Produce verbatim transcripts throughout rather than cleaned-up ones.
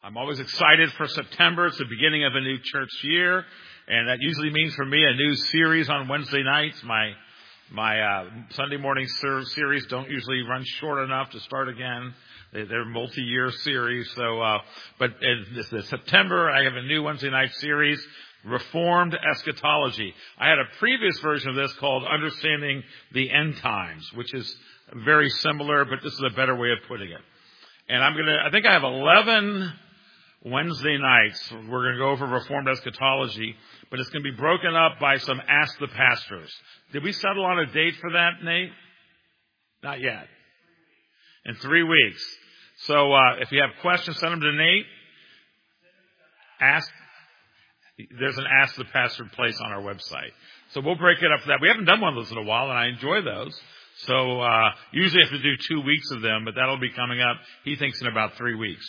I'm always excited for September. It's the beginning of a new church year, and that usually means for me a new series on Wednesday nights. My my uh, Sunday morning ser- series don't usually run short enough to start again. They, they're multi-year series. So, uh, but in this, this September, I have a new Wednesday night series, Reformed Eschatology. I had a previous version of this called Understanding the End Times, which is very similar, but this is a better way of putting it. And I'm gonna. I think I have eleven Wednesday nights. We're going to go over Reformed Eschatology, but it's going to be broken up by some Ask the Pastors. Did we settle on a date for that, Nate? Not yet. In three weeks. So uh, if you have questions, send them to Nate. Ask. There's an Ask the Pastor place on our website. So we'll break it up for that. We haven't done one of those in a while, and I enjoy those. So uh, usually I have to do two weeks of them, but that'll be coming up, he thinks, in about three weeks.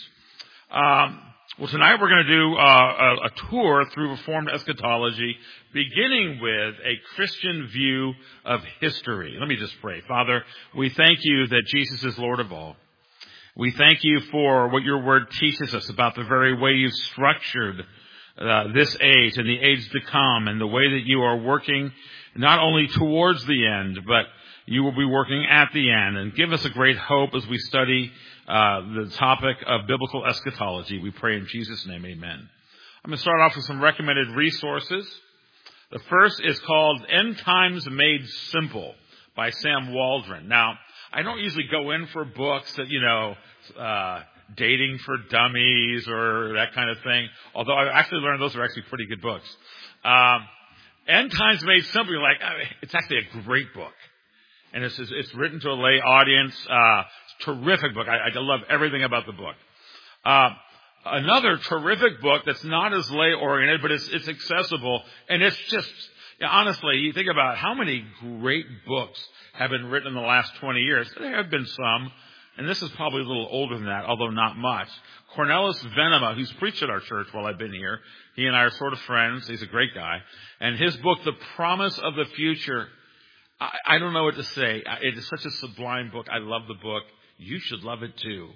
Um, well, tonight we're going to do uh, a, a tour through Reformed Eschatology, beginning with a Christian view of history. Let me just pray. Father, we thank you that Jesus is Lord of all. We thank you for what your word teaches us about the very way you've structured uh, this age and the age to come, and the way that you are working not only towards the end, but you will be working at the end. And give us a great hope as we study uh, the topic of biblical eschatology. We pray in Jesus' name, amen. I'm going to start off with some recommended resources. The first is called End Times Made Simple by Sam Waldron. Now, I don't usually go in for books that, you know, uh, dating for dummies or that kind of thing, although I actually learned those are actually pretty good books. Um, End Times Made Simple, you're like, I mean, it's actually a great book. And it's, it's written to a lay audience. Uh, terrific book. I, I love everything about the book. Uh, another terrific book that's not as lay-oriented, but it's, it's accessible. And it's just, you know, honestly, you think about how many great books have been written in the last twenty years. There have been some, and this is probably a little older than that, although not much. Cornelius Venema, who's preached at our church while I've been here, he and I are sort of friends. He's a great guy. And his book, The Promise of the Future, I, I don't know what to say. It is such a sublime book. I love the book. You should love it too.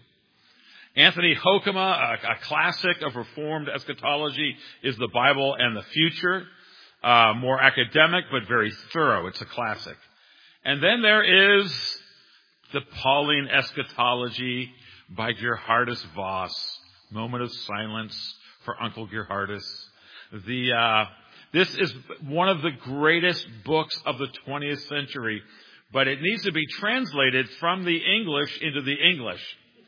Anthony Hoekema, a, a classic of Reformed Eschatology, is The Bible and the Future. Uh, more academic, but very thorough. It's a classic. And then there is The Pauline Eschatology by Gerhardus Voss. Moment of silence for Uncle Gerhardus. The, uh, This is one of the greatest books of the twentieth century, but it needs to be translated from the English into the English.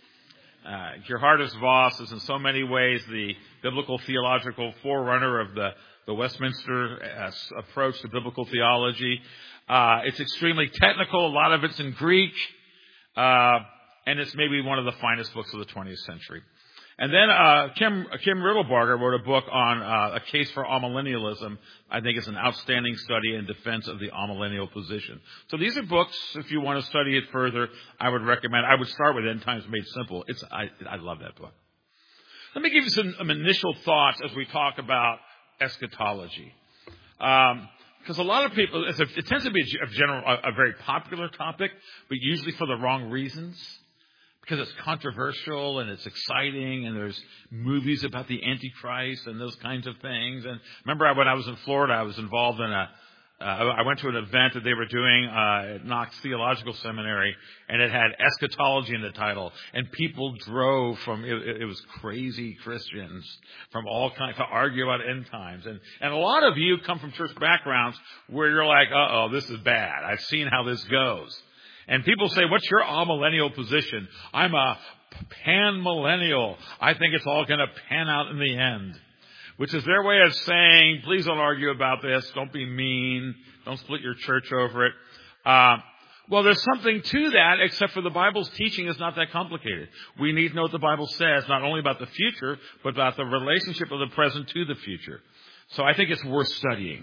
Uh, Gerhardus Voss is in so many ways the biblical theological forerunner of the, the Westminster uh, approach to biblical theology. Uh, it's extremely technical. A lot of it's in Greek, uh, and it's maybe one of the finest books of the twentieth century. And then uh, Kim, Kim Riddlebarger wrote a book on uh, a case for amillennialism. I think it's an outstanding study in defense of the amillennial position. So these are books, if you want to study it further, I would recommend. I would start with End Times Made Simple. It's I, I love that book. Let me give you some, some initial thoughts as we talk about eschatology. Um, because a lot of people, it's a, it tends to be a, general, a, a very popular topic, but usually for the wrong reasons. Because it's controversial and it's exciting, and there's movies about the Antichrist and those kinds of things. And remember, when I was in Florida, I was involved in a, uh, I went to an event that they were doing uh, at Knox Theological Seminary, and it had eschatology in the title. And people drove from, it, it was crazy Christians from all kinds to argue about end times. And, and a lot of you come from church backgrounds where you're like, uh-oh, this is bad. I've seen how this goes. And people say, what's your all-millennial position? I'm a pan-millennial. I think it's all going to pan out in the end. Which is their way of saying, please don't argue about this. Don't be mean. Don't split your church over it. Uh, well, there's something to that, except for the Bible's teaching is not that complicated. We need to know what the Bible says, not only about the future, but about the relationship of the present to the future. So I think it's worth studying.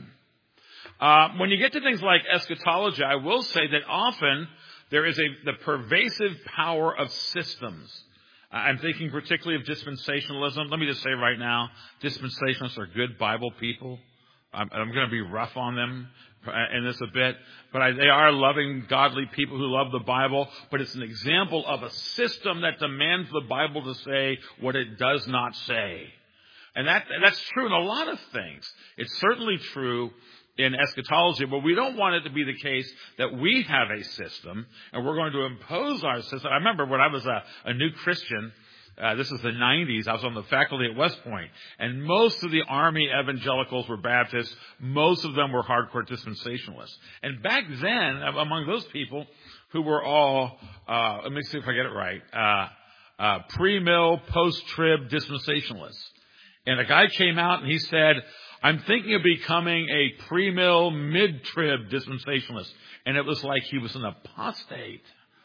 Uh, when you get to things like eschatology, I will say that often there is a the pervasive power of systems. I'm thinking particularly of dispensationalism. Let me just say right now, dispensationalists are good Bible people. I'm, I'm going to be rough on them in this a bit, but I, they are loving, godly people who love the Bible, but it's an example of a system that demands the Bible to say what it does not say. And that that's true in a lot of things. It's certainly true in eschatology, but we don't want it to be the case that we have a system and we're going to impose our system. I remember when I was a, a new Christian, uh, this is the nineties, I was on the faculty at West Point, and most of the Army evangelicals were Baptists. Most of them were hardcore dispensationalists. And back then, among those people who were all, uh, let me see if I get it right, uh, uh, pre-mill, post-trib dispensationalists. And a guy came out and he said, I'm thinking of becoming a pre-mill, mid-trib dispensationalist. And it was like he was an apostate.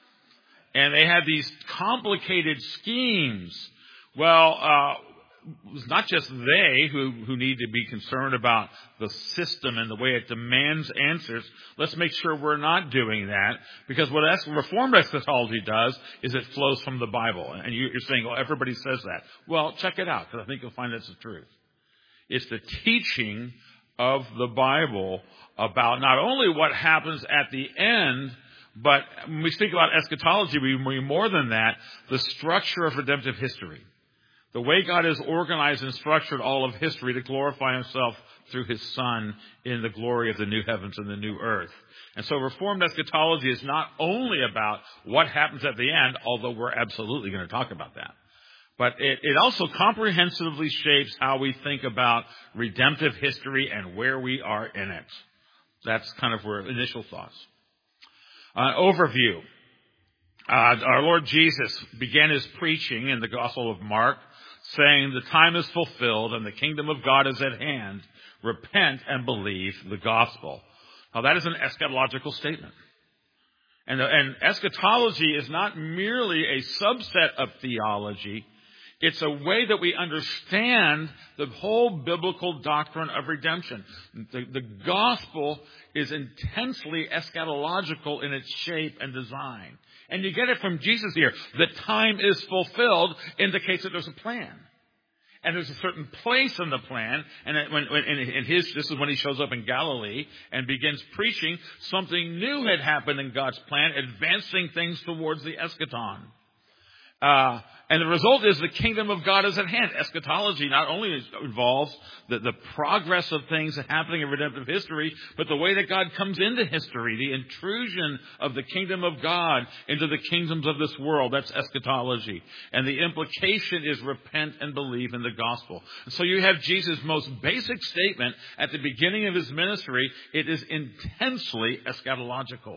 And they had these complicated schemes. Well, uh, it was not just they who, who need to be concerned about the system and the way it demands answers. Let's make sure we're not doing that. Because what Reformed eschatology does is it flows from the Bible. And you're saying, well, everybody says that. Well, check it out, because I think you'll find that's the truth. It's the teaching of the Bible about not only what happens at the end, but when we speak about eschatology, we mean more than that, the structure of redemptive history. The way God has organized and structured all of history to glorify himself through his Son in the glory of the new heavens and the new earth. And so Reformed eschatology is not only about what happens at the end, although we're absolutely going to talk about that. But it, it also comprehensively shapes how we think about redemptive history and where we are in it. That's kind of where initial thoughts. Uh, overview. Uh, our Lord Jesus began his preaching in the Gospel of Mark, saying, the time is fulfilled and the kingdom of God is at hand. Repent and believe the gospel. Now that is an eschatological statement. And, and eschatology is not merely a subset of theology. It's a way that we understand the whole biblical doctrine of redemption. The, the gospel is intensely eschatological in its shape and design. And you get it from Jesus here. The time is fulfilled indicates that there's a plan. And there's a certain place in the plan. And when, when, in his, this is when he shows up in Galilee and begins preaching. Something new had happened in God's plan, advancing things towards the eschaton. Uh, and the result is the kingdom of God is at hand. Eschatology not only involves the, the progress of things happening in redemptive history, but the way that God comes into history, the intrusion of the kingdom of God into the kingdoms of this world. That's eschatology. And the implication is repent and believe in the gospel. And so you have Jesus' most basic statement at the beginning of his ministry. It is intensely eschatological.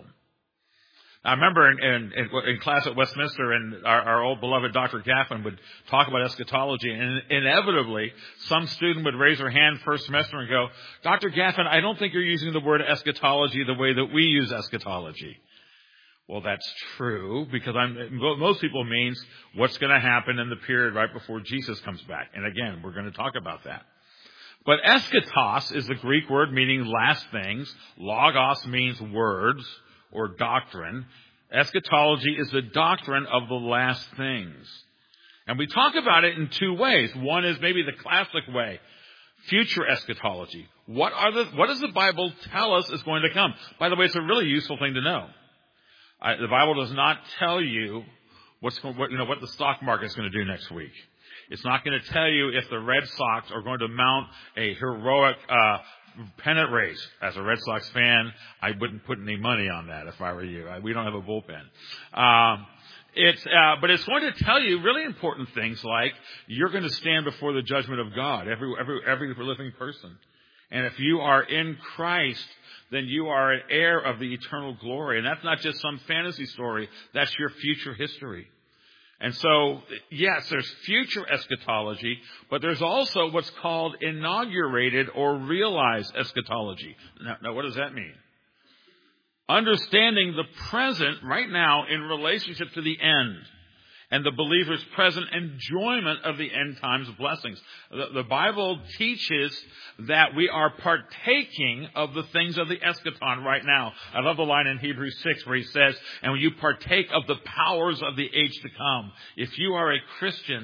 I remember in, in, in class at Westminster, and our, our old beloved Doctor Gaffin would talk about eschatology, and inevitably some student would raise their hand first semester and go, Doctor Gaffin, I don't think you're using the word eschatology the way that we use eschatology. Well, that's true, because I'm, most people means what's going to happen in the period right before Jesus comes back. And again, we're going to talk about that. But eschatos is the Greek word meaning last things. Logos means words or doctrine. Eschatology is the doctrine of the last things. And we talk about it in two ways. One is maybe the classic way, future eschatology. What are the, what does the Bible tell us is going to come? By the way, it's a really useful thing to know. I, the Bible does not tell you what's going, what, you know, what the stock market is going to do next week. It's not going to tell you if the Red Sox are going to mount a heroic uh pennant race. As a Red Sox fan, I wouldn't put any money on that if I were you. We don't have a bullpen. Um, it's, uh, but it's going to tell you really important things like you're going to stand before the judgment of God, every, every, every living person. And if you are in Christ, then you are an heir of the eternal glory. And that's not just some fantasy story. That's your future history. And so, yes, there's future eschatology, but there's also what's called inaugurated or realized eschatology. Now, now, what does that mean? Understanding the present right now in relationship to the end and the believer's present enjoyment of the end times blessings. The, the Bible teaches that we are partaking of the things of the eschaton right now. I love the line in Hebrews six where he says, and when you partake of the powers of the age to come. If you are a Christian,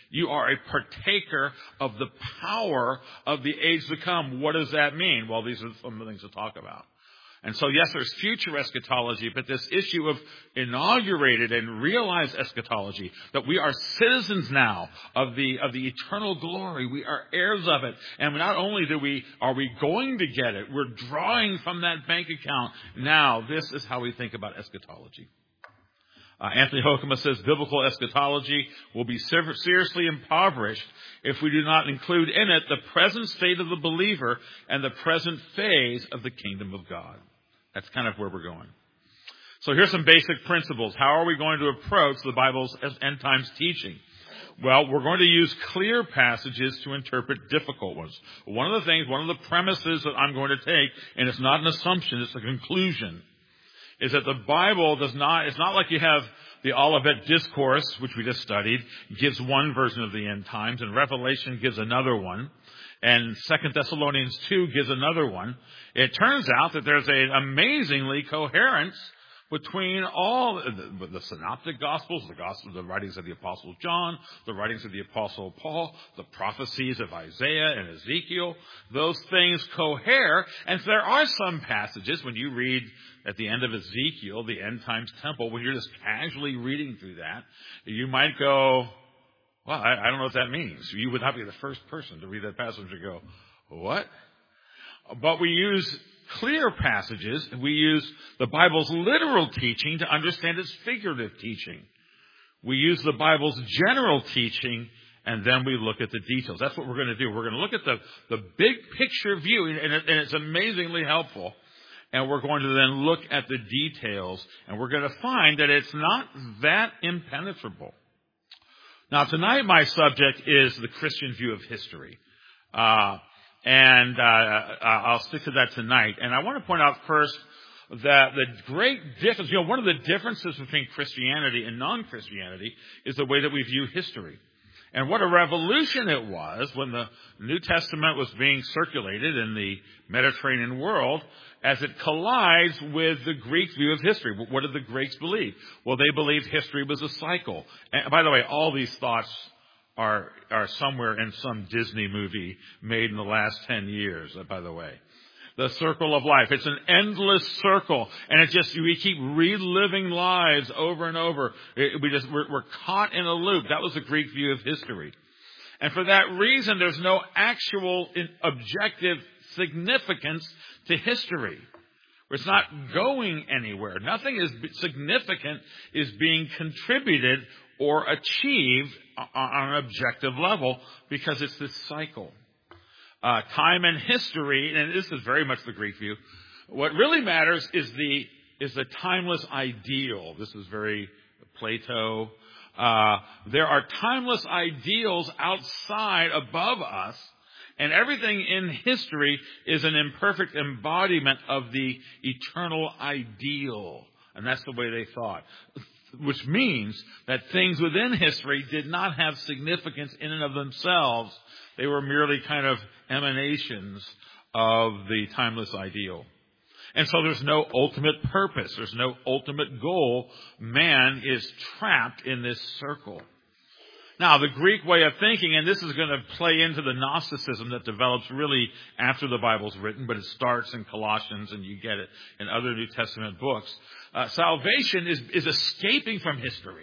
You are a partaker of the power of the age to come. What does that mean? Well, these are some of the things to talk about. And so, yes, there's future eschatology, but this issue of inaugurated and realized eschatology, that we are citizens now of the of the eternal glory. We are heirs of it. And not only do we are we going to get it, we're drawing from that bank account. Now, this is how we think about eschatology. Uh, Anthony Hoekema says biblical eschatology will be seriously impoverished if we do not include in it the present state of the believer and the present phase of the kingdom of God. That's kind of where we're going. So here's some basic principles. How are we going to approach the Bible's end times teaching? Well, we're going to use clear passages to interpret difficult ones. One of the things, one of the premises that I'm going to take, and it's not an assumption, it's a conclusion, is that the Bible does not, it's not like you have the Olivet Discourse, which we just studied, gives one version of the end times, and Revelation gives another one, and Second Thessalonians two gives another one. It turns out that there's an amazingly coherence between all the, the synoptic gospels, the gospel, the writings of the Apostle John, the writings of the Apostle Paul, the prophecies of Isaiah and Ezekiel. Those things cohere, and there are some passages when you read at the end of Ezekiel, the end times temple, when you're just casually reading through that, you might go, well, I, I don't know what that means. You would not be the first person to read that passage and go, what? But we use clear passages. We use the Bible's literal teaching to understand its figurative teaching. We use the Bible's general teaching, and then we look at the details. That's what we're going to do. We're going to look at the, the big picture view, and, it, and it's amazingly helpful. And we're going to then look at the details, and we're going to find that it's not that impenetrable. Now, tonight my subject is the Christian view of history. Uh, and uh, I'll stick to that tonight. And I want to point out first that the great difference, you know, one of the differences between Christianity and non-Christianity is the way that we view history. And what a revolution it was when the New Testament was being circulated in the Mediterranean world as it collides with the Greek view of history. What did the Greeks believe? Well, they believed history was a cycle. And by the way, all these thoughts are are somewhere in some Disney movie made in the last ten years, by the way. The circle of life. It's an endless circle, and it just, we keep reliving lives over and over. It, we just, we're, we're caught in a loop. That was the Greek view of history. And for that reason, there's no actual objective significance to history. It's not going anywhere. Nothing is significant is being contributed or achieved on an objective level because it's this cycle. Uh, time and history, and this is very much the Greek view, what really matters is the is the timeless ideal. This is very Plato. Uh, there are timeless ideals outside, above us, and everything in history is an imperfect embodiment of the eternal ideal. And that's the way they thought. Which means that things within history did not have significance in and of themselves. They were merely kind of emanations of the timeless ideal. And so there's no ultimate purpose. There's no ultimate goal. Man is trapped in this circle. Now, the Greek way of thinking, and this is going to play into the Gnosticism that develops really after the Bible's written, but it starts in Colossians and you get it in other New Testament books. Uh, salvation is, is escaping from history.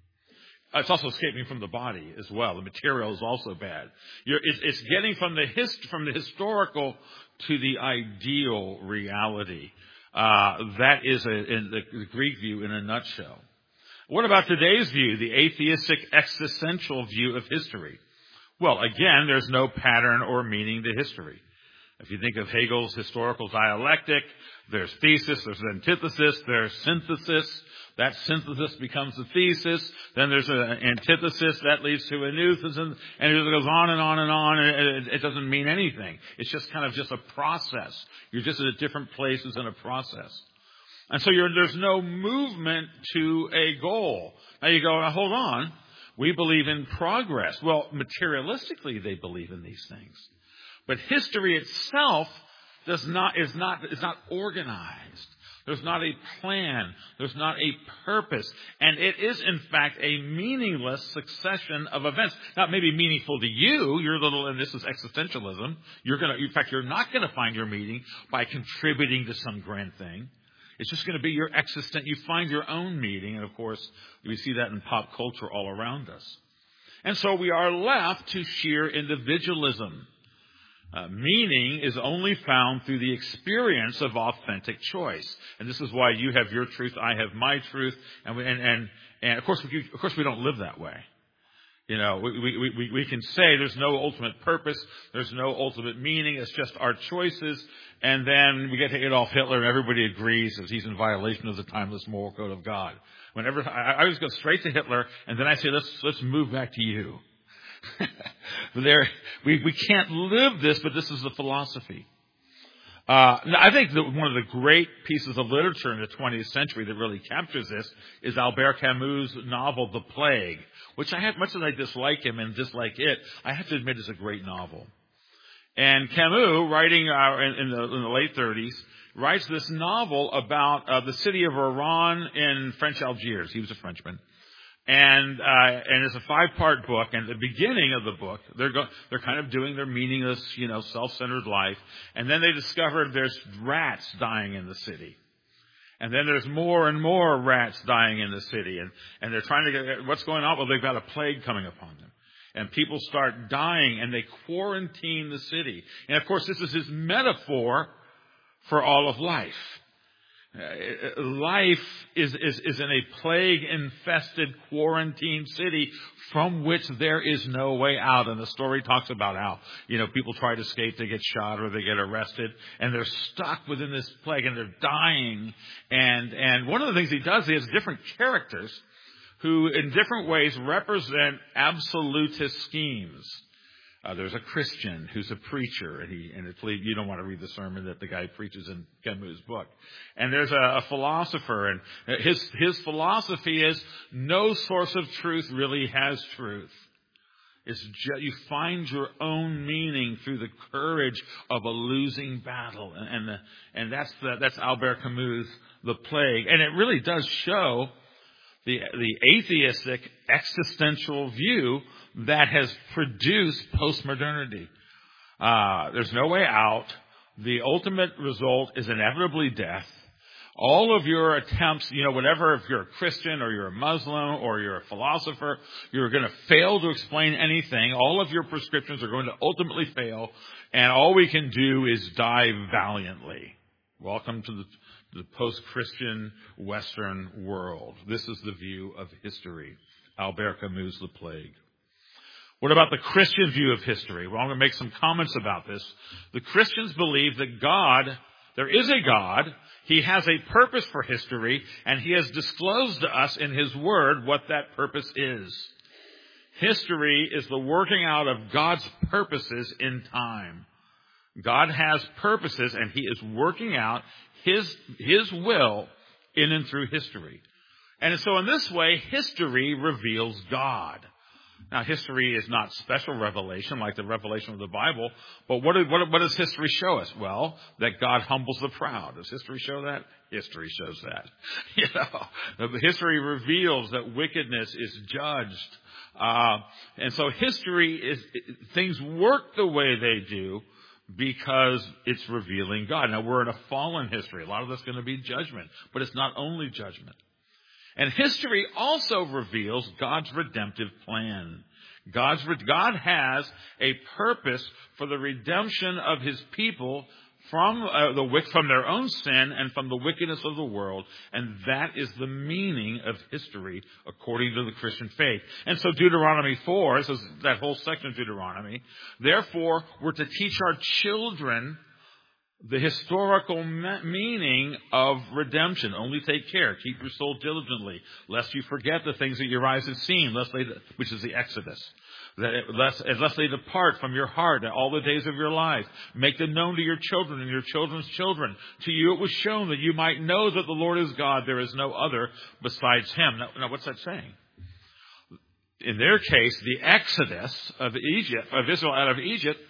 It's also escaping from the body as well. The material is also bad. You're, it's, it's getting from the hist- from the historical to the ideal reality. Uh, that is a, in the, the Greek view in a nutshell. What about today's view, the atheistic existential view of history? Well, again, there's no pattern or meaning to history. If you think of Hegel's historical dialectic, there's thesis, there's antithesis, there's synthesis. That synthesis becomes the thesis. Then there's an antithesis that leads to a nouthesis, and it goes on and on and on. And it doesn't mean anything. It's just kind of just a process. You're just at different places in a process. And so you're, there's no movement to a goal. Now you go, hold on. We believe in progress. Well, materialistically, they believe in these things. But history itself does not, is not, is not organized. There's not a plan. There's not a purpose. And it is, in fact, a meaningless succession of events. Not maybe meaningful to you. You're a little, and this is existentialism. You're going to, in fact, you're not going to find your meaning by contributing to some grand thing. It's just going to be your existent. You find your own meaning. And, of course, we see that in pop culture all around us. And so we are left to sheer individualism. Uh, meaning is only found through the experience of authentic choice. And this is why you have your truth, I have my truth. And we, and, and, and of course, we, of course we don't live that way. You know, we, we, we, we can say there's no ultimate purpose. There's no ultimate meaning. It's just our choices. And then we get to Adolf Hitler and everybody agrees that he's in violation of the timeless moral code of God. Whenever I, I always go straight to Hitler and then I say, let's, let's move back to you. there, we, we can't live this, but this is the philosophy. Uh, I think that one of the great pieces of literature in the twentieth century that really captures this is Albert Camus' novel, The Plague, which I have, much as I dislike him and dislike it, I have to admit is a great novel. And Camus, writing uh, in, in, the, in the late thirties, writes this novel about uh, the city of Oran in French Algiers. He was a Frenchman. And, uh, and it's a five-part book, and at the beginning of the book, they're go- they're kind of doing their meaningless, you know, self-centered life, and then they discovered there's rats dying in the city. And then there's more and more rats dying in the city, and, and they're trying to get, what's going on? Well, they've got a plague coming upon them. And people start dying, and they quarantine the city. And of course, this is his metaphor for all of life. Uh, life is, is, is in a plague-infested, quarantined city from which there is no way out. And the story talks about how, you know, people try to escape, they get shot or they get arrested, and they're stuck within this plague, and they're dying. And, and one of the things he does, he has different characters who in different ways represent absolutist schemes. Uh, there's a Christian who's a preacher, and he and it, you don't want to read the sermon that the guy preaches in Camus' book. And there's a, a philosopher, and his his philosophy is no source of truth really has truth. It's just, you find your own meaning through the courage of a losing battle, and and, the, and that's the, that's Albert Camus' The Plague, and it really does show the the atheistic existential view that has produced postmodernity. Uh, there's no way out. The ultimate result is inevitably death. All of your attempts, you know, whatever, if you're a Christian or you're a Muslim or you're a philosopher, you're going to fail to explain anything. All of your prescriptions are going to ultimately fail, and all we can do is die valiantly. Welcome to the, the post-Christian Western world. This is the view of history. Albert Camus' The Plague. What about the Christian view of history? Well, I'm going to make some comments about this. The Christians believe that God, there is a God, He has a purpose for history, and He has disclosed to us in His Word what that purpose is. History is the working out of God's purposes in time. God has purposes, and He is working out His, His will in and through history. And so in this way, history reveals God. Now, history is not special revelation like the revelation of the Bible, but what, what, what does history show us? Well, that God humbles the proud. Does history show that? History shows that. You know, the history reveals that wickedness is judged. Uh, and so history is, things work the way they do because it's revealing God. Now, we're in a fallen history. A lot of that's going to be judgment, but it's not only judgment. And history also reveals God's redemptive plan. God's, God has a purpose for the redemption of His people from uh, the from their own sin and from the wickedness of the world. And that is the meaning of history according to the Christian faith. And so Deuteronomy four, so that whole section of Deuteronomy, therefore we're to teach our children the historical meaning of redemption. Only take care. Keep your soul diligently, lest you forget the things that your eyes have seen, lest they, which is the Exodus. That it, lest, lest they depart from your heart all the days of your life. Make them known to your children and your children's children. To you it was shown that you might know that the Lord is God. There is no other besides Him. Now, now what's that saying? In their case, the Exodus of Egypt, of Israel out of Egypt,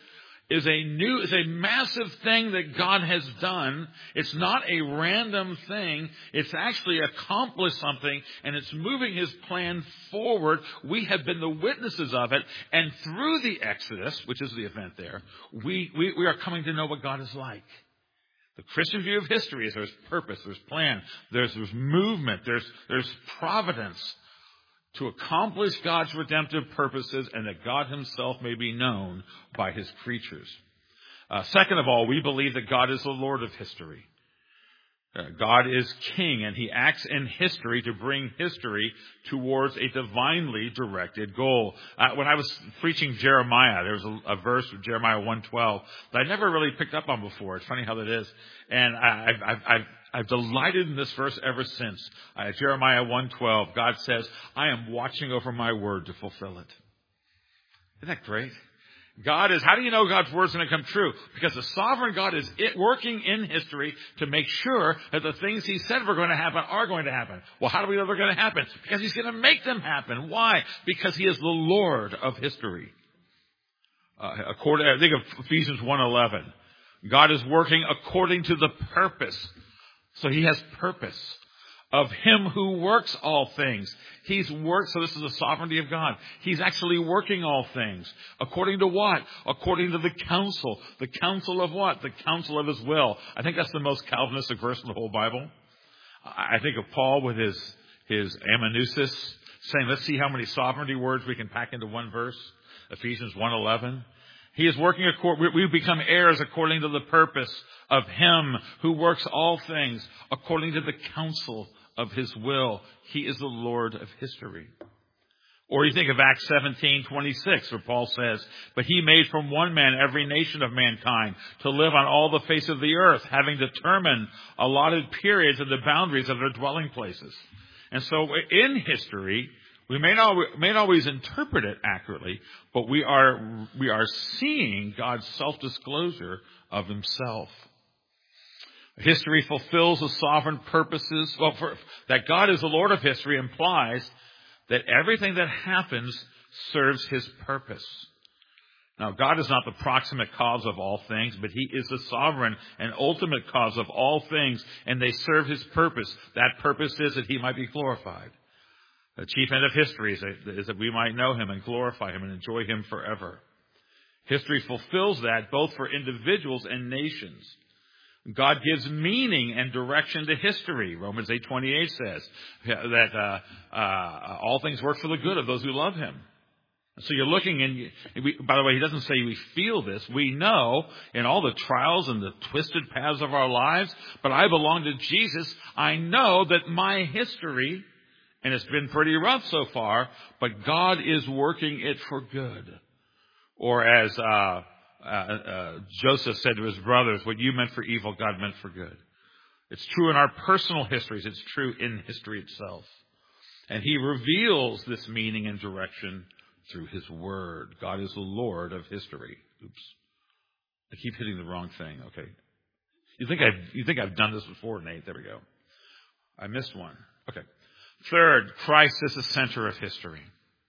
is a new, is a massive thing that God has done. It's not a random thing. It's actually accomplished something, and it's moving His plan forward. We have been the witnesses of it, and through the Exodus, which is the event there, we, we, we are coming to know what God is like. The Christian view of history is there's purpose, there's plan, there's, there's movement, there's, there's providence to accomplish God's redemptive purposes, and that God Himself may be known by His creatures. Uh, second of all, we believe that God is the Lord of history. Uh, God is King, and He acts in history to bring history towards a divinely directed goal. Uh, when I was preaching Jeremiah, there was a, a verse of Jeremiah one twelve that I never really picked up on before. It's funny how that is. And I, I've, I've, I've I've delighted in this verse ever since. Uh, Jeremiah one twelve, God says, I am watching over my word to fulfill it. Isn't that great? God is, how do you know God's word is going to come true? Because the sovereign God is it working in history to make sure that the things He said were going to happen are going to happen. Well, how do we know they're going to happen? Because He's going to make them happen. Why? Because He is the Lord of history. Uh, according, I think of Ephesians one eleven. God is working according to the purpose. So He has purpose of Him who works all things. He's worked, so this is the sovereignty of God. He's actually working all things. According to what? According to the counsel. The counsel of what? The counsel of His will. I think that's the most Calvinistic verse in the whole Bible. I think of Paul with his, his amanuensis, saying, let's see how many sovereignty words we can pack into one verse. Ephesians one eleven. He is working, we become heirs according to the purpose of Him who works all things according to the counsel of His will. He is the Lord of history. Or you think of Acts seventeen twenty-six, where Paul says, but He made from one man every nation of mankind to live on all the face of the earth, having determined allotted periods and the boundaries of their dwelling places. And so in history, we may not, may not always interpret it accurately, but we are, we are seeing God's self-disclosure of Himself. History fulfills the sovereign purposes. Well, for, that God is the Lord of history implies that everything that happens serves His purpose. Now, God is not the proximate cause of all things, but He is the sovereign and ultimate cause of all things, and they serve His purpose. That purpose is that He might be glorified. The chief end of history is that, is that we might know Him and glorify Him and enjoy Him forever. History fulfills that both for individuals and nations. God gives meaning and direction to history. Romans eight twenty-eight says that uh, uh, all things work for the good of those who love Him. So you're looking, and we, by the way, He doesn't say we feel this. We know in all the trials and the twisted paths of our lives, but I belong to Jesus. I know that my history, and it's been pretty rough so far, but God is working it for good. Or as uh, uh, uh, Joseph said to his brothers, what you meant for evil, God meant for good. It's true in our personal histories. It's true in history itself. And He reveals this meaning and direction through His word. God is the Lord of history. Oops. I keep hitting the wrong thing. Okay. You think I've, you think I've done this before, Nate? There we go. I missed one. Okay. Third, Christ is the center of history.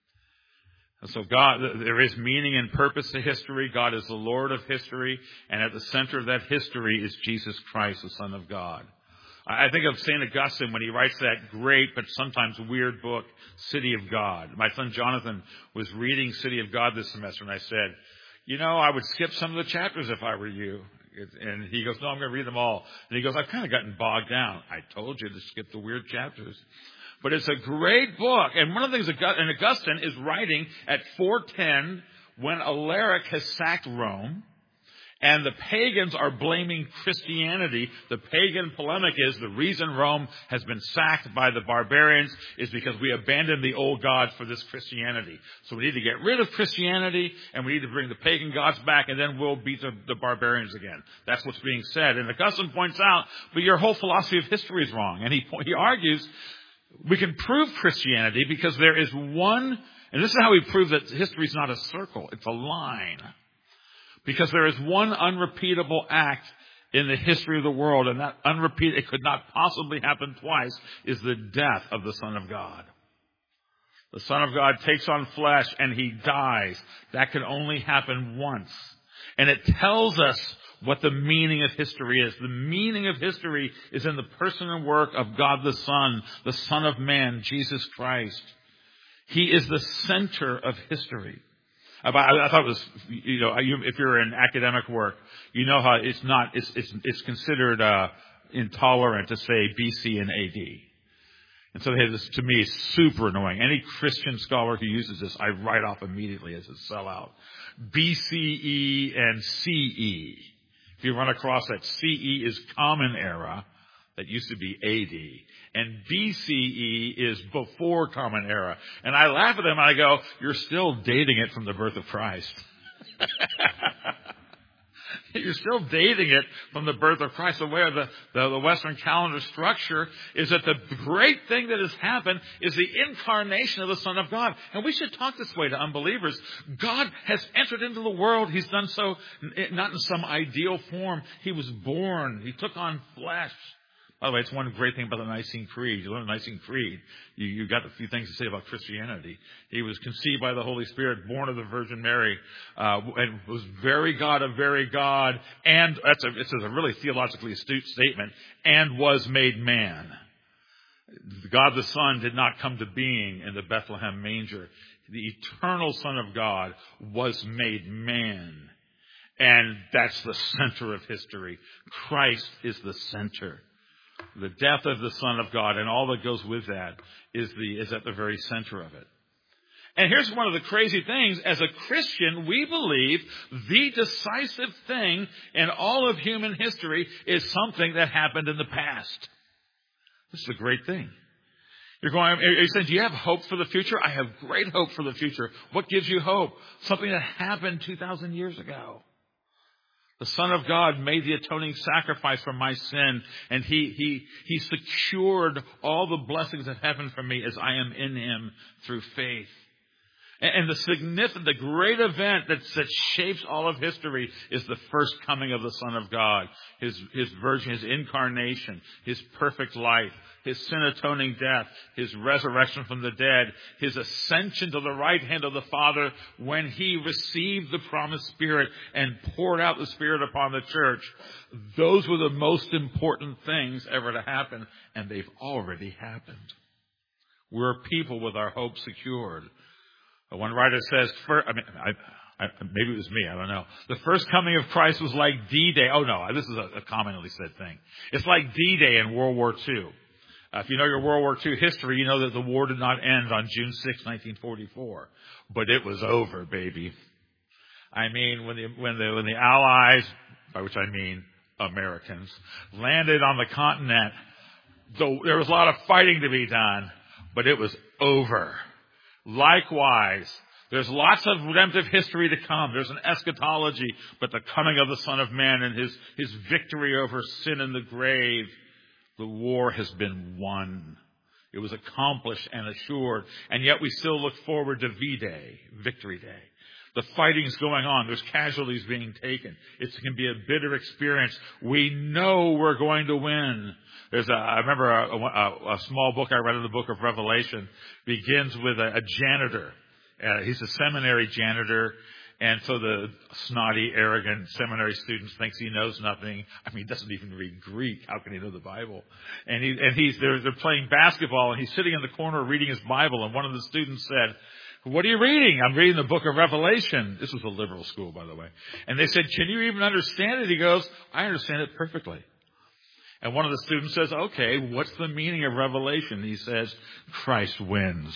And so God, there is meaning and purpose to history. God is the Lord of history. And at the center of that history is Jesus Christ, the Son of God. I think of Saint Augustine when he writes that great but sometimes weird book, City of God. My son Jonathan was reading City of God this semester, and I said, you know, I would skip some of the chapters if I were you. And he goes, no, I'm going to read them all. And he goes, I've kind of gotten bogged down. I told you to skip the weird chapters. But it's a great book. And one of the things, and Augustine is writing at four ten when Alaric has sacked Rome. And the pagans are blaming Christianity. The pagan polemic is the reason Rome has been sacked by the barbarians is because we abandoned the old gods for this Christianity. So we need to get rid of Christianity and we need to bring the pagan gods back, and then we'll beat the, the barbarians again. That's what's being said. And Augustine points out, but your whole philosophy of history is wrong. And he, he argues we can prove Christianity because there is one, and this is how we prove that history is not a circle, it's a line. Because there is one unrepeatable act in the history of the world, and that unrepeatable, it could not possibly happen twice, is the death of the Son of God. The Son of God takes on flesh and He dies. That can only happen once. And it tells us what the meaning of history is. The meaning of history is in the person and work of God the Son, the Son of Man, Jesus Christ. He is the center of history. I, I thought it was, you know, if you're in academic work, you know how it's not, it's, it's, it's considered, uh, intolerant to say B C and A D. And so they have this, to me, super annoying. Any Christian scholar who uses this, I write off immediately as a sellout. B C E and C E. If you run across that, C E is Common Era. That used to be A D. And B C E is before Common Era. And I laugh at them and I go, you're still dating it from the birth of Christ. You're still dating it from the birth of Christ. The way of the, the, the Western calendar structure is that the great thing that has happened is the incarnation of the Son of God. And we should talk this way to unbelievers. God has entered into the world. He's done so not in some ideal form. He was born. He took on flesh. By the way, it's one great thing about the Nicene Creed. You learn the Nicene Creed, you, you got a few things to say about Christianity. He was conceived by the Holy Spirit, born of the Virgin Mary, uh, and was very God of very God, and that's a, it's a really theologically astute statement, and was made man. God the Son did not come to being in the Bethlehem manger. The eternal Son of God was made man. And that's the center of history. Christ is the center. The death of the Son of God and all that goes with that is the is at the very center of it. And here's one of the crazy things. As a Christian, we believe the decisive thing in all of human history is something that happened in the past. This is a great thing. You're going, are you saying, do you have hope for the future? I have great hope for the future. What gives you hope? Something that happened two thousand years ago. The Son of God made the atoning sacrifice for my sin, and he, he, he secured all the blessings of heaven for me as I am in Him through faith. And, and the significant, the great event that, that shapes all of history is the first coming of the Son of God. His, his virgin, His incarnation, His perfect life, His sin-atoning death, His resurrection from the dead, His ascension to the right hand of the Father when He received the promised Spirit and poured out the Spirit upon the church. Those were the most important things ever to happen, and they've already happened. We're a people with our hope secured. One writer says, I mean, I, I, maybe it was me, I don't know. The first coming of Christ was like D-Day. Oh, no, this is a, a commonly said thing. It's like D-Day in World War Two. Uh, if you know your World War Two history, you know that the war did not end on June sixth, nineteen forty-four. But it was over, baby. I mean, when the, when the, when the Allies, by which I mean Americans, landed on the continent, the, there was a lot of fighting to be done, but it was over. Likewise, there's lots of redemptive history to come. There's an eschatology, but the coming of the Son of Man and His, His victory over sin and the grave, the war has been won. It was accomplished and assured. And yet we still look forward to V-Day, Victory Day. The fighting's going on. There's casualties being taken. It can be a bitter experience. We know we're going to win. There's a, I remember a, a, a small book I read in the book of Revelation begins with a, a janitor. Uh, he's a seminary janitor. And so the snotty, arrogant seminary student thinks he knows nothing. I mean, he doesn't even read Greek. How can he know the Bible? And he, and he's, they're, they're playing basketball and he's sitting in the corner reading his Bible. And one of the students said, "What are you reading?" "I'm reading the book of Revelation." This was a liberal school, by the way. And they said, "Can you even understand it?" He goes, "I understand it perfectly." And one of the students says, "Okay, what's the meaning of Revelation?" He says, "Christ wins."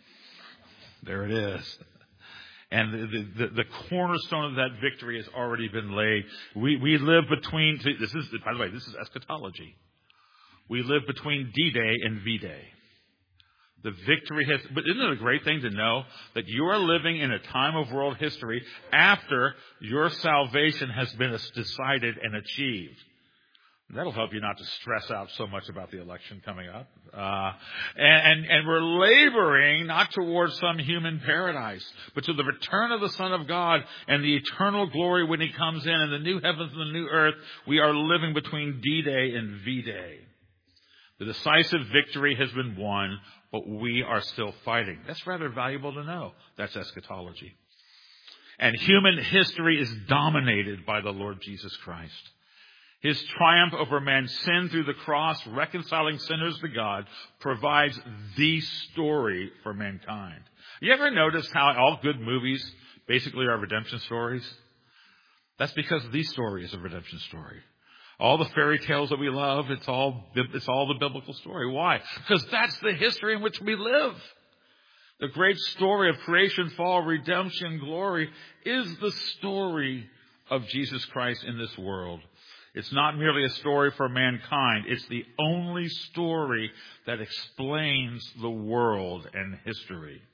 There it is. And the, the, the cornerstone of that victory has already been laid. We, we live between, this is, by the way, this is eschatology. We live between D-Day and V-Day. The victory has, but isn't it a great thing to know that you are living in a time of world history after your salvation has been decided and achieved? That'll help you not to stress out so much about the election coming up. Uh, and, and, and we're laboring not towards some human paradise, but to the return of the Son of God and the eternal glory when He comes in, and the new heavens and the new earth. We are living between D-Day and V-Day. The decisive victory has been won, but we are still fighting. That's rather valuable to know. That's eschatology. And human history is dominated by the Lord Jesus Christ. His triumph over man's sin through the cross, reconciling sinners to God, provides the story for mankind. You ever notice how all good movies basically are redemption stories? That's because the story is a redemption story. All the fairy tales that we love, it's all, it's all the biblical story. Why? Because that's the history in which we live. The great story of creation, fall, redemption, glory is the story of Jesus Christ in this world. It's not merely a story for mankind. It's the only story that explains the world and history.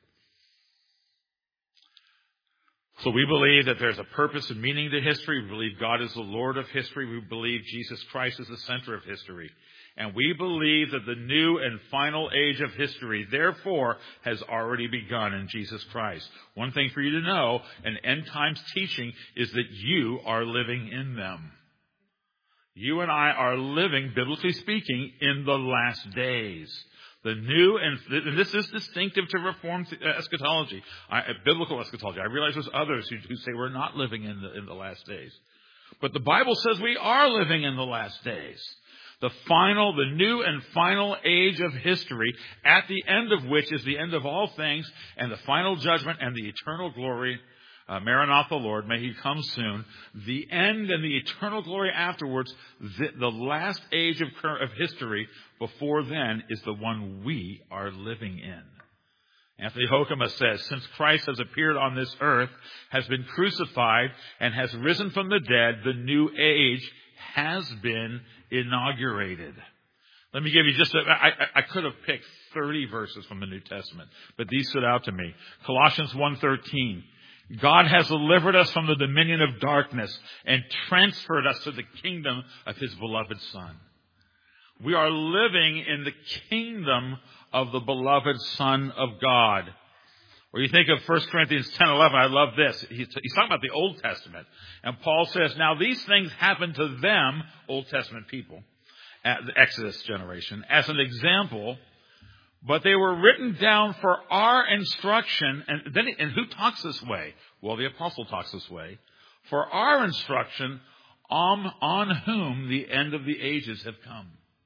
So we believe that there's a purpose and meaning to history. We believe God is the Lord of history. We believe Jesus Christ is the center of history. And we believe that the new and final age of history, therefore, has already begun in Jesus Christ. One thing for you to know, an end times teaching is that you are living in them. You and I are living, biblically speaking, in the last days. The new, and this is distinctive to Reformed eschatology, uh, biblical eschatology. I realize there's others who, who say we're not living in the, in the last days. But the Bible says we are living in the last days. The final, the new and final age of history, at the end of which is the end of all things, and the final judgment and the eternal glory. Uh, Maranatha, Lord, may He come soon. The end and the eternal glory afterwards, the, the last age of, of history before then is the one we are living in. Anthony Hoekema says, since Christ has appeared on this earth, has been crucified, and has risen from the dead, the new age has been inaugurated. Let me give you just a, I, I could have picked thirty verses from the New Testament, but these stood out to me. Colossians one thirteen. God has delivered us from the dominion of darkness and transferred us to the kingdom of His beloved Son. We are living in the kingdom of the beloved Son of God. Or you think of First Corinthians ten eleven, I love this. He's, he's talking about the Old Testament. And Paul says, now these things happened to them, Old Testament people, at the Exodus generation, as an example, but they were written down for our instruction. And then, and who talks this way? Well, the apostle talks this way. For our instruction, on, on whom the end of the ages have come.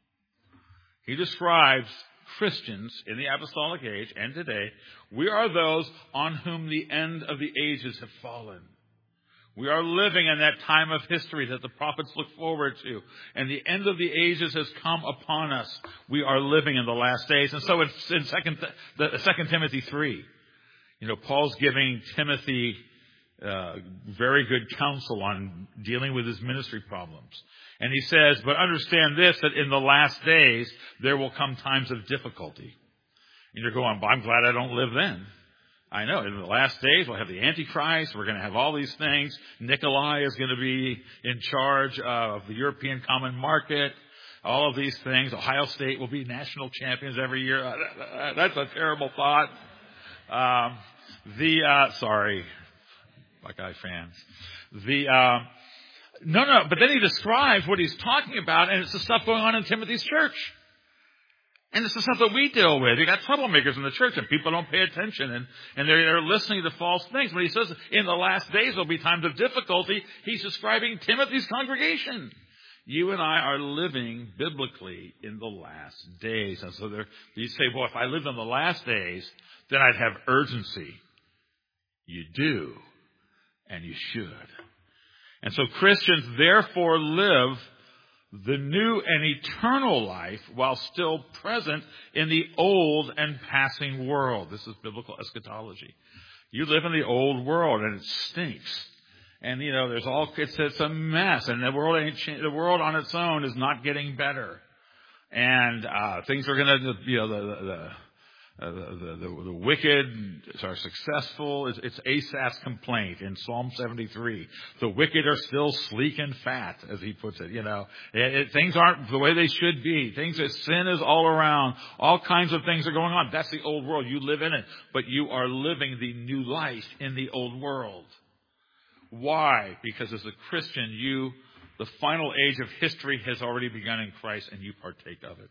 He describes Christians in the apostolic age and today. We are those on whom the end of the ages have fallen. We are living in that time of history that the prophets look forward to. And the end of the ages has come upon us. We are living in the last days. And so in, in second, the, Second Timothy three, you know, Paul's giving Timothy uh, very good counsel on dealing with his ministry problems. And he says, but understand this, that in the last days, there will come times of difficulty. And you're going, I'm glad I don't live then. I know, in the last days, we'll have the Antichrist. We're going to have all these things. Nikolai is going to be in charge of the European Common Market. All of these things. Ohio State will be national champions every year. That's a terrible thought. Um, the, uh, sorry, Buckeye fans. The, uh, no, no, but then he describes what he's talking about, and it's the stuff going on in Timothy's church. And it's the stuff that we deal with. You got troublemakers in the church, and people don't pay attention, and, and they're, they're listening to false things. When he says in the last days there'll be times of difficulty, he's describing Timothy's congregation. You and I are living biblically in the last days. And so there, you say, well, if I lived in the last days, then I'd have urgency. You do, and you should. And so Christians therefore live the new and eternal life while still present in the old and passing world. This is biblical eschatology. You live in the old world and it stinks. And, you know, there's all, it's, it's a mess, and the world ain't, the world on its own is not getting better. And, uh, things are gonna, you know, the, the, Uh, the, the, the wicked are successful. It's, it's Asaph's complaint in Psalm seventy-three. The wicked are still sleek and fat, as he puts it. You know, it, it, things aren't the way they should be. Things, sin is all around. All kinds of things are going on. That's the old world. You live in it, but you are living the new life in the old world. Why? Because as a Christian, you, the final age of history has already begun in Christ, and you partake of it.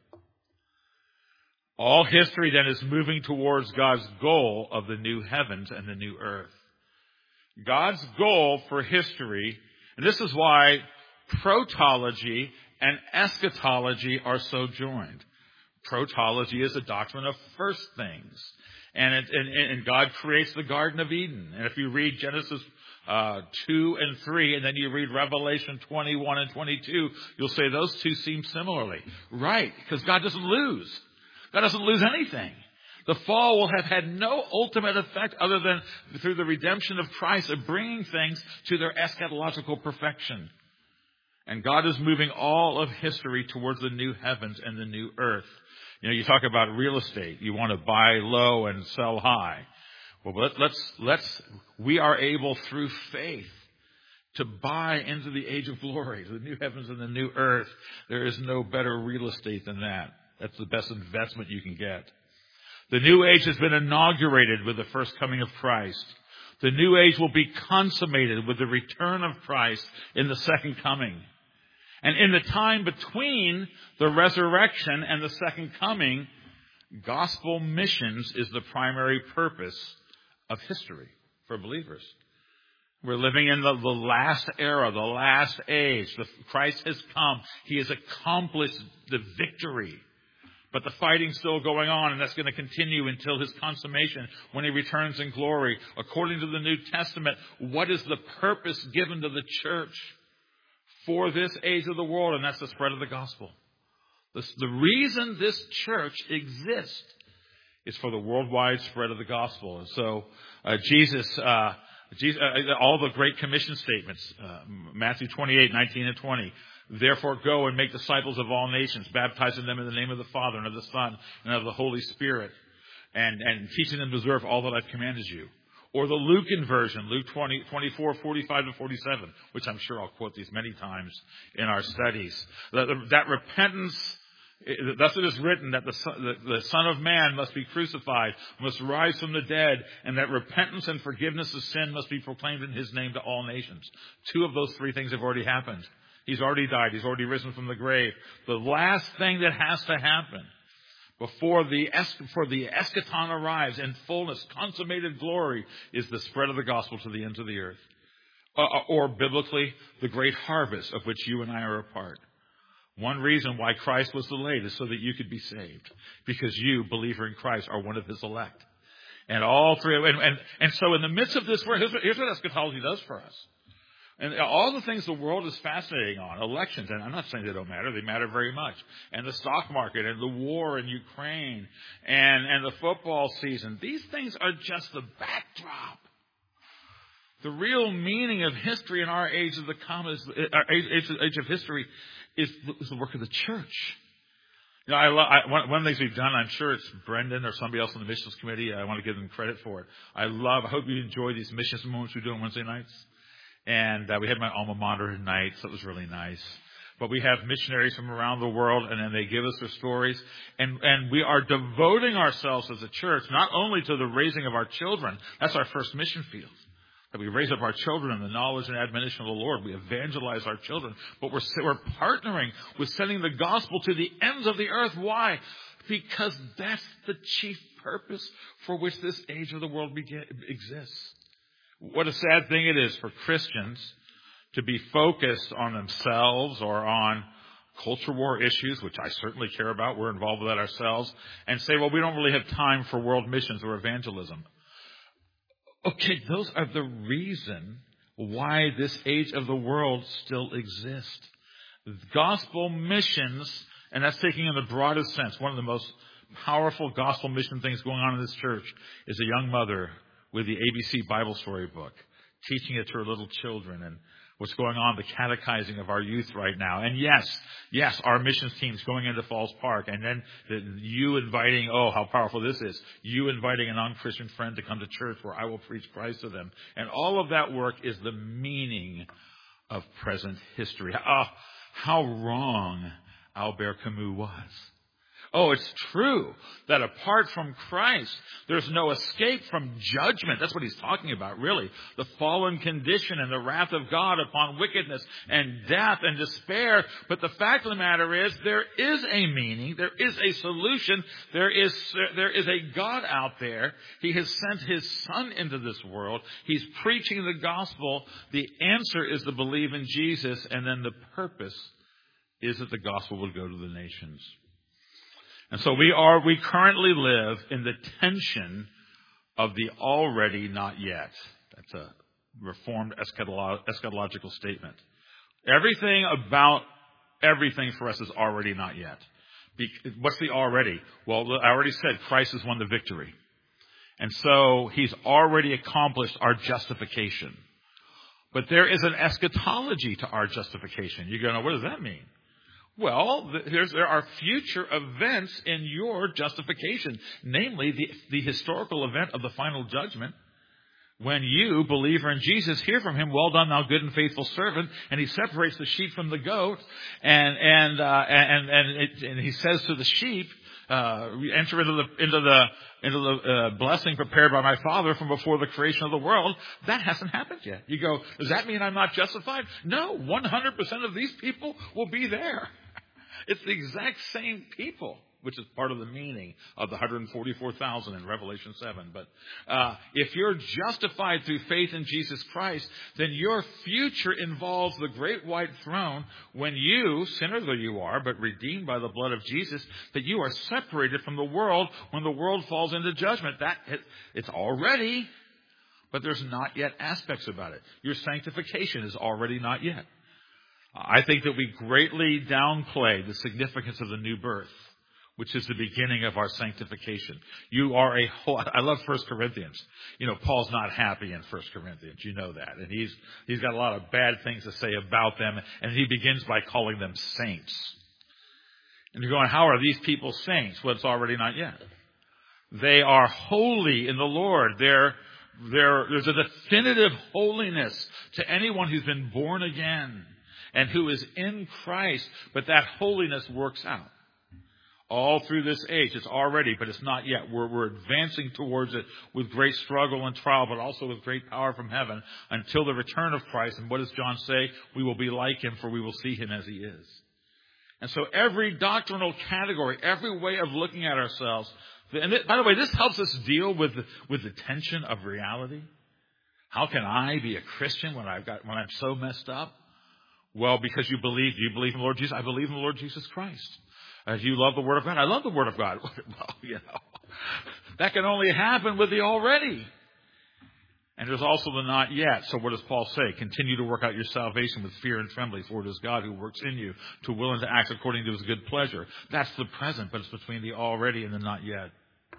All history then is moving towards God's goal of the new heavens and the new earth. God's goal for history, and this is why protology and eschatology are so joined. Protology is a doctrine of first things. And, it, and, and God creates the Garden of Eden. And if you read Genesis uh, two and three, and then you read Revelation twenty-one and twenty-two, you'll say those two seem similarly. Right, because God doesn't lose. God doesn't lose anything. The fall will have had no ultimate effect other than through the redemption of Christ of bringing things to their eschatological perfection. And God is moving all of history towards the new heavens and the new earth. You know, you talk about real estate. You want to buy low and sell high. Well, let, let's, let's, we are able through faith to buy into the age of glory, to the new heavens and the new earth. There is no better real estate than that. That's the best investment you can get. The new age has been inaugurated with the first coming of Christ. The new age will be consummated with the return of Christ in the second coming. And in the time between the resurrection and the second coming, gospel missions is the primary purpose of history for believers. We're living in the, the last era, the last age. The, Christ has come. He has accomplished the victory. But the fighting's still going on, and that's going to continue until his consummation when he returns in glory. According to the New Testament, what is the purpose given to the church for this age of the world? And that's the spread of the gospel. The, the reason this church exists is for the worldwide spread of the gospel. And so uh, Jesus, uh, Jesus uh, all the Great Commission statements, uh, Matthew twenty-eight, nineteen and twenty. Therefore go and make disciples of all nations, baptizing them in the name of the Father and of the Son and of the Holy Spirit, and, and teaching them to observe all that I've commanded you. Or the Lucan version, Luke twenty, twenty-four, forty-five to forty-seven, which I'm sure I'll quote these many times in our studies. That, that repentance, thus it is written that the son, the, the Son of Man must be crucified, must rise from the dead, and that repentance and forgiveness of sin must be proclaimed in his name to all nations. Two of those three things have already happened. He's already died. He's already risen from the grave. The last thing that has to happen before the, before the eschaton arrives in fullness, consummated glory, is the spread of the gospel to the ends of the earth. Uh, or biblically, the great harvest of which you and I are a part. One reason why Christ was delayed is so that you could be saved. Because you, believer in Christ, are one of his elect. And all three, and, and, and so in the midst of this, here's what, here's what eschatology does for us. And all the things the world is fascinating on, elections, and I'm not saying they don't matter, they matter very much. And the stock market, and the war in Ukraine, and, and the football season. These things are just the backdrop. The real meaning of history in our age of the common, our age, age of history, is the, is the work of the church. You know, I, love, I one, one of the things we've done, I'm sure it's Brendan or somebody else on the missions committee. I want to give them credit for it. I love. I hope you enjoy these missions moments we do on Wednesday nights. And uh, we had my alma mater tonight, so it was really nice. But we have missionaries from around the world, and then they give us their stories. And, and we are devoting ourselves as a church not only to the raising of our children. That's our first mission field. That we raise up our children in the knowledge and admonition of the Lord. We evangelize our children. But we're, we're partnering with sending the gospel to the ends of the earth. Why? Because that's the chief purpose for which this age of the world begin, exists. What a sad thing it is for Christians to be focused on themselves or on culture war issues, which I certainly care about. We're involved with that ourselves. And say, well, we don't really have time for world missions or evangelism. Okay, those are the reason why this age of the world still exists. Gospel missions, and that's taking in the broadest sense, one of the most powerful gospel mission things going on in this church is a young mother with the A B C Bible story book, teaching it to her little children, and what's going on, the catechizing of our youth right now. And yes, yes, our missions team's going into Falls Park, and then the, you inviting, oh, how powerful this is, you inviting a non-Christian friend to come to church where I will preach Christ to them. And all of that work is the meaning of present history. Oh, how wrong Albert Camus was. Oh, it's true that apart from Christ, there's no escape from judgment. That's what he's talking about, really. The fallen condition and the wrath of God upon wickedness and death and despair. But the fact of the matter is, there is a meaning. There is a solution. There is, there is a God out there. He has sent his Son into this world. He's preaching the gospel. The answer is to believe in Jesus. And then the purpose is that the gospel will go to the nations. And so we are, we currently live in the tension of the already not yet. That's a reformed eschatolo- eschatological statement. Everything about everything for us is already not yet. Be- what's the already? Well, I already said Christ has won the victory. And so he's already accomplished our justification. But there is an eschatology to our justification. You're going, what does that mean? Well, there's, there are future events in your justification, namely the, the historical event of the final judgment. When you, believer in Jesus, hear from him, well done, thou good and faithful servant, and he separates the sheep from the goat, and and uh, and and, it, and he says to the sheep, uh, enter into the into the into the uh, blessing prepared by my Father from before the creation of the world. That hasn't happened yet. You go, does that mean I'm not justified? No, one hundred percent of these people will be there. It's the exact same people, which is part of the meaning of the one hundred forty-four thousand in Revelation seven. But uh, if you're justified through faith in Jesus Christ, then your future involves the great white throne when you, sinner though you are, but redeemed by the blood of Jesus, that you are separated from the world when the world falls into judgment. That it's already, but there's not yet aspects about it. Your sanctification is already not yet. I think that we greatly downplay the significance of the new birth, which is the beginning of our sanctification. You are a whole, I love First Corinthians. You know, Paul's not happy in First Corinthians. You know that. And he's, he's got a lot of bad things to say about them. And he begins by calling them saints. And you're going, how are these people saints? Well, it's already not yet. They are holy in the Lord. They're, they're, there's a definitive holiness to anyone who's been born again and who is in Christ, but that holiness works out. All through this age, it's already, but it's not yet. We're, we're advancing towards it with great struggle and trial, but also with great power from heaven until the return of Christ. And what does John say? We will be like him, for we will see him as he is. And so every doctrinal category, every way of looking at ourselves, and it, by the way, this helps us deal with, with the tension of reality. How can I be a Christian when I've got, when I'm so messed up? Well, because you believe, do you believe in the Lord Jesus? I believe in the Lord Jesus Christ. As you love the Word of God, I love the Word of God. Well, you know, that can only happen with the already. And there's also the not yet. So what does Paul say? Continue to work out your salvation with fear and trembling, for it is God who works in you to will and to act according to his good pleasure. That's the present, but it's between the already and the not yet.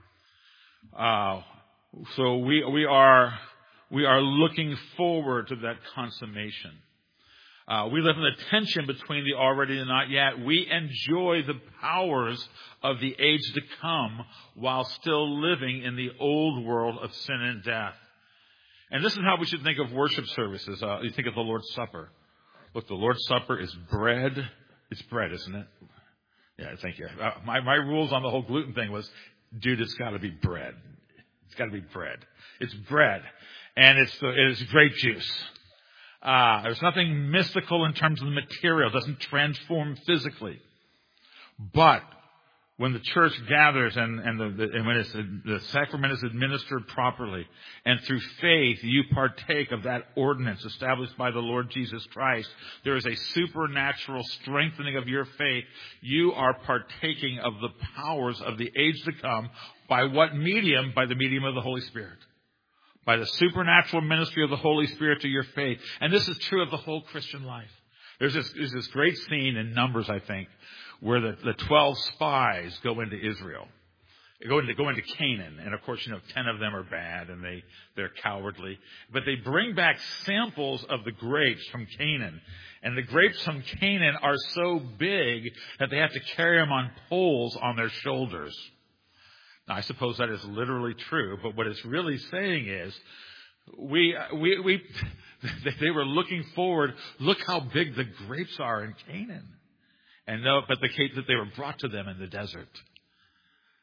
Uh, so we, we are, we are looking forward to that consummation. Uh, we live in the tension between the already and not yet. We enjoy the powers of the age to come while still living in the old world of sin and death. And this is how we should think of worship services. Uh, you think of the Lord's Supper. Look, the Lord's Supper is bread. It's bread, isn't it? Yeah, thank you. Uh, my, my rules on the whole gluten thing was, dude, it's got to be bread. It's got to be bread. It's bread. And it's, the, it is grape juice. Uh, there's nothing mystical in terms of the material. It doesn't transform physically. But when the church gathers and, and, the, the, and when it's, the sacrament is administered properly, and through faith you partake of that ordinance established by the Lord Jesus Christ, there is a supernatural strengthening of your faith. You are partaking of the powers of the age to come. By what medium? By the medium of the Holy Spirit. By the supernatural ministry of the Holy Spirit to your faith. And this is true of the whole Christian life. There's this, there's this great scene in Numbers, I think, where the, the twelve spies go into Israel. They go into, go into Canaan. And of course, you know, ten of them are bad and they, they're cowardly. But they bring back samples of the grapes from Canaan. And the grapes from Canaan are so big that they have to carry them on poles on their shoulders. Now, I suppose that is literally true, but what it's really saying is, we, we, we, they were looking forward, look how big the grapes are in Canaan. And no, but the case that they were brought to them in the desert.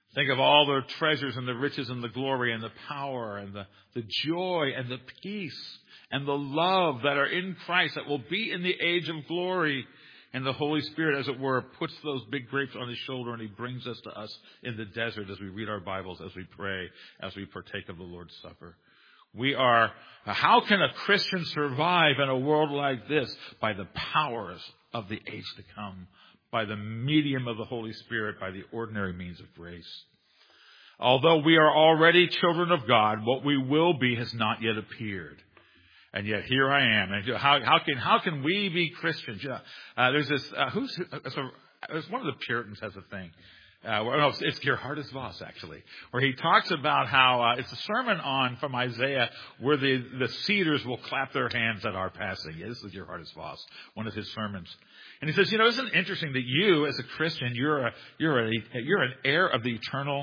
Think of all the treasures and the riches and the glory and the power and the, the joy and the peace and the love that are in Christ that will be in the age of glory. And the Holy Spirit, as it were, puts those big grapes on his shoulder and he brings us to us in the desert as we read our Bibles, as we pray, as we partake of the Lord's Supper. We are, how can a Christian survive in a world like this? By the powers of the age to come, by the medium of the Holy Spirit, by the ordinary means of grace. Although we are already children of God, what we will be has not yet appeared. And yet here I am. And how, how can how can we be Christians? Uh, there's this uh, who's so, there's one of the Puritans has a thing. Uh, well, no, it's Gerhardus Voss, actually, where he talks about how uh, it's a sermon on from Isaiah where the, the cedars will clap their hands at our passing. Yeah, this is Gerhardus Voss, one of his sermons. And he says, you know, isn't it interesting that you, as a Christian, you're a, you're a, you're an heir of the eternal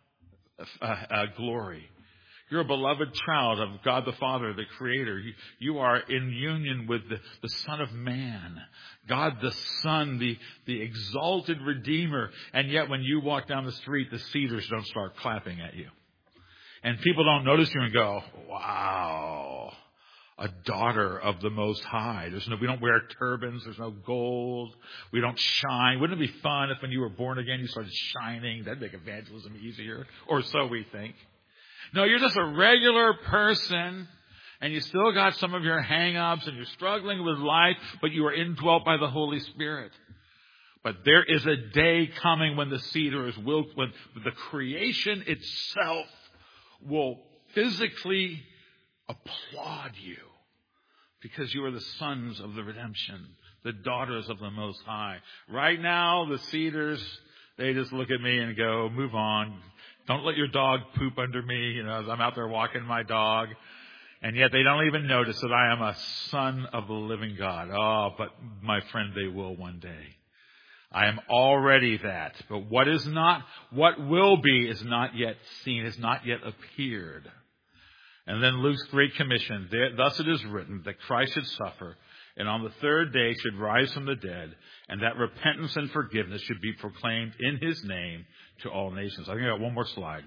uh, uh, glory. You're a beloved child of God the Father, the Creator. You, you are in union with the, the Son of Man, God the Son, the, the exalted Redeemer. And yet when you walk down the street, the cedars don't start clapping at you. And people don't notice you and go, wow, a daughter of the Most High. There's no, we don't wear turbans. There's no gold. We don't shine. Wouldn't it be fun if when you were born again, you started shining? That'd make evangelism easier. Or so we think. No, you're just a regular person, and you still got some of your hang-ups, and you're struggling with life, but you are indwelt by the Holy Spirit. But there is a day coming when the cedars will, when the creation itself will physically applaud you, because you are the sons of the redemption, the daughters of the Most High. Right now, the cedars, they just look at me and go, move on. Don't let your dog poop under me, you know, as I'm out there walking my dog. And yet they don't even notice that I am a son of the living God. Oh, but my friend, they will one day. I am already that. But what is not, what will be is not yet seen, has not yet appeared. And then Luke's great commission, thus it is written that Christ should suffer and on the third day should rise from the dead, and that repentance and forgiveness should be proclaimed in his name to all nations. I think I got one more slide.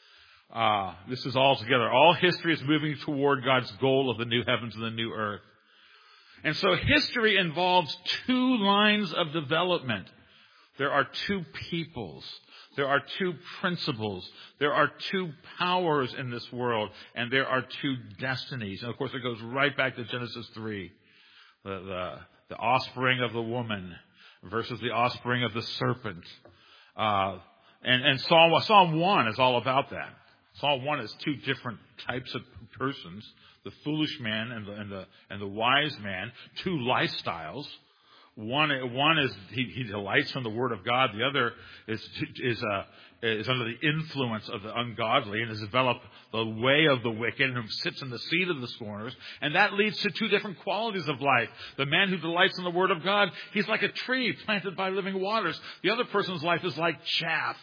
Uh, this is all together. All history is moving toward God's goal of the new heavens and the new earth. And so history involves two lines of development. There are two peoples. There are two principles. There are two powers in this world. And there are two destinies. And of course, it goes right back to Genesis three. The, the, the offspring of the woman versus the offspring of the serpent. Uh, and, and Psalm, Psalm one is all about that. Psalm one is two different types of persons. The foolish man and the, and the, and the wise man. Two lifestyles. One, one is he, he delights from the Word of God. The other is is uh, is under the influence of the ungodly and has developed the way of the wicked and sits in the seat of the scorners. And that leads to two different qualities of life. The man who delights in the Word of God, he's like a tree planted by living waters. The other person's life is like chaff.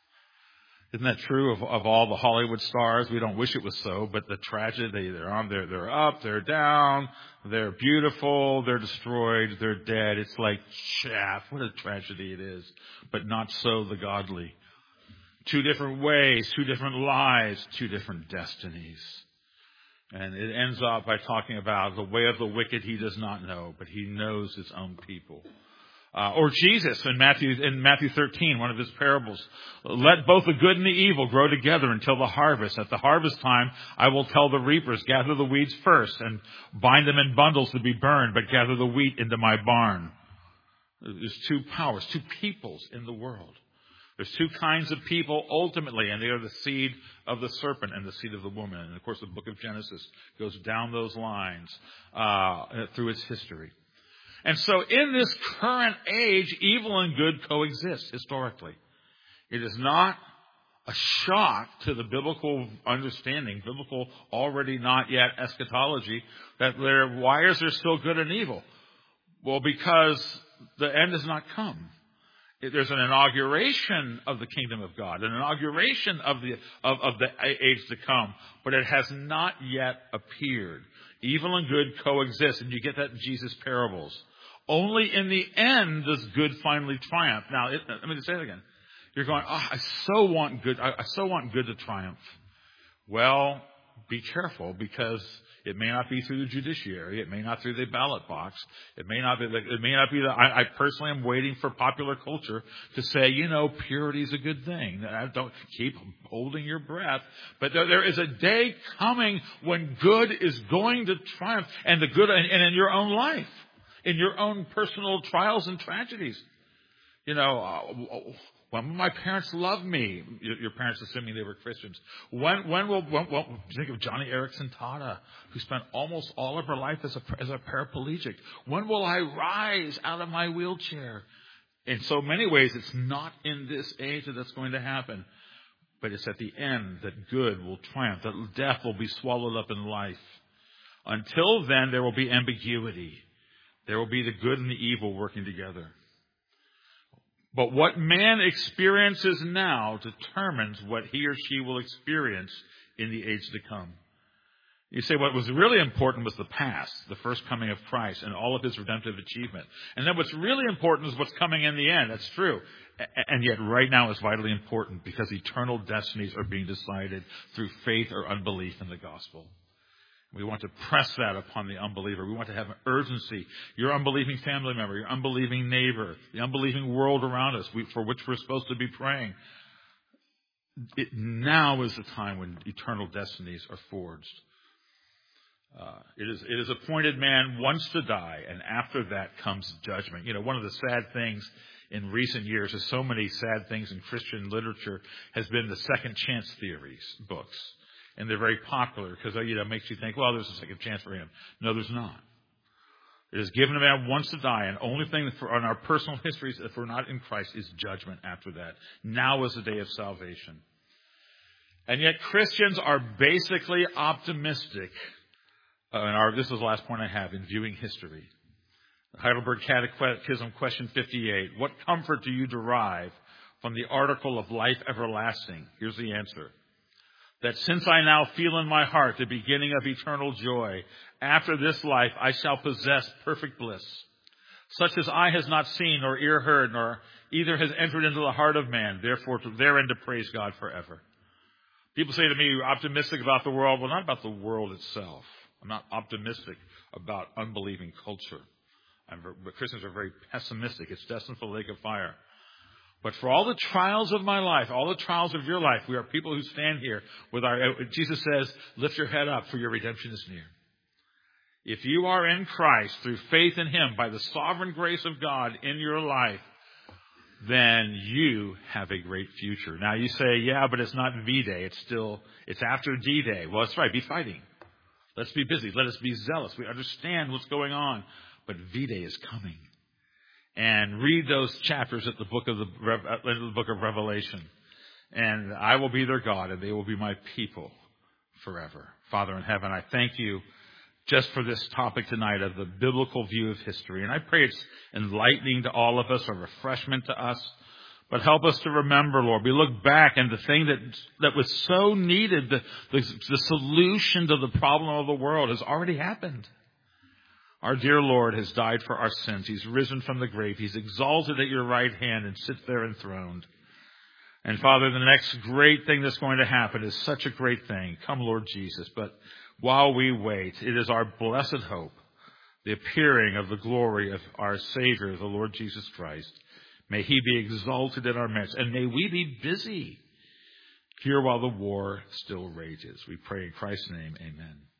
Isn't that true of, of all the Hollywood stars? We don't wish it was so, but the tragedy, they're on, they're, they're up, they're down, they're beautiful, they're destroyed, they're dead. It's like chaff. What a tragedy it is. But not so the godly. Two different ways, two different lives, two different destinies. And it ends up by talking about the way of the wicked he does not know, but he knows his own people. Uh, or Jesus in Matthew, in Matthew thirteen, one of his parables. Let both the good and the evil grow together until the harvest. At the harvest time, I will tell the reapers, gather the weeds first and bind them in bundles to be burned, but gather the wheat into my barn. There's two powers, two peoples in the world. There's two kinds of people ultimately, and they are the seed of the serpent and the seed of the woman. And of course, the book of Genesis goes down those lines uh, through its history. And so in this current age, evil and good coexist historically. It is not a shock to the biblical understanding, biblical already not yet eschatology, that there, why is there still good and evil? Well, because the end has not come. There's an inauguration of the kingdom of God, an inauguration of the of, of the age to come, but it has not yet appeared. Evil and good coexist, and you get that in Jesus' parables. Only in the end does good finally triumph. Now, it, let me just say it again. You're going, oh, I so want good, I, I so want good to triumph. Well, be careful, because it may not be through the judiciary. It may not through the ballot box. It may not be. It may not be that. I, I personally am waiting for popular culture to say, you know, purity is a good thing. I don't keep holding your breath. But there, there is a day coming when good is going to triumph, and the good, and, and in your own life, in your own personal trials and tragedies. You know, uh, when will my parents love me? Your, your parents, assuming they were Christians. When, when will, when, when, think of Johnny Erickson Tada, who spent almost all of her life as a, as a paraplegic. When will I rise out of my wheelchair? In so many ways, it's not in this age that that's going to happen. But it's at the end that good will triumph, that death will be swallowed up in life. Until then, there will be ambiguity. There will be the good and the evil working together. But what man experiences now determines what he or she will experience in the age to come. You say what was really important was the past, the first coming of Christ and all of his redemptive achievement. And then what's really important is what's coming in the end. That's true. And yet right now is vitally important, because eternal destinies are being decided through faith or unbelief in the gospel. We want to press that upon the unbeliever. We want to have an urgency. Your unbelieving family member, your unbelieving neighbor, the unbelieving world around us, we, for which we're supposed to be praying. It, now is the time when eternal destinies are forged. Uh, it is it is appointed man once to die, and after that comes judgment. You know, one of the sad things in recent years, is so many sad things in Christian literature, has been the second chance theories books. And they're very popular because, you know, it makes you think, well, there's a second chance for him. No, there's not. It is given a man once to die, and the only thing for, on our personal histories, if we're not in Christ, is judgment after that. Now is the day of salvation. And yet Christians are basically optimistic. Uh, and our, this is the last point I have in viewing history. The Heidelberg Catechism, question fifty-eight. What comfort do you derive from the article of life everlasting? Here's the answer. That since I now feel in my heart the beginning of eternal joy, after this life I shall possess perfect bliss, such as eye has not seen nor ear heard, nor either has entered into the heart of man, therefore to therein to praise God forever. People say to me, you're optimistic about the world. Well, not about the world itself. I'm not optimistic about unbelieving culture. I'm, but Christians are very pessimistic. It's destined for the lake of fire. But for all the trials of my life, all the trials of your life, we are people who stand here with our, Jesus says, lift your head up, for your redemption is near. If you are in Christ through faith in him, by the sovereign grace of God in your life, then you have a great future. Now you say, yeah, but it's not V-Day. It's still, it's after D-Day. Well, that's right. Be fighting. Let's be busy. Let us be zealous. We understand what's going on. But V-Day is coming. And read those chapters at the book of the, the book of Revelation. And I will be their God, and they will be my people forever. Father in heaven, I thank you just for this topic tonight of the biblical view of history. And I pray it's enlightening to all of us, a refreshment to us. But help us to remember, Lord, we look back, and the thing that that was so needed, the, the, the solution to the problem of the world has already happened. Our dear Lord has died for our sins. He's risen from the grave. He's exalted at your right hand and sits there enthroned. And Father, the next great thing that's going to happen is such a great thing. Come, Lord Jesus. But while we wait, it is our blessed hope, the appearing of the glory of our Savior, the Lord Jesus Christ. May he be exalted in our midst. And may we be busy here while the war still rages. We pray in Christ's name. Amen.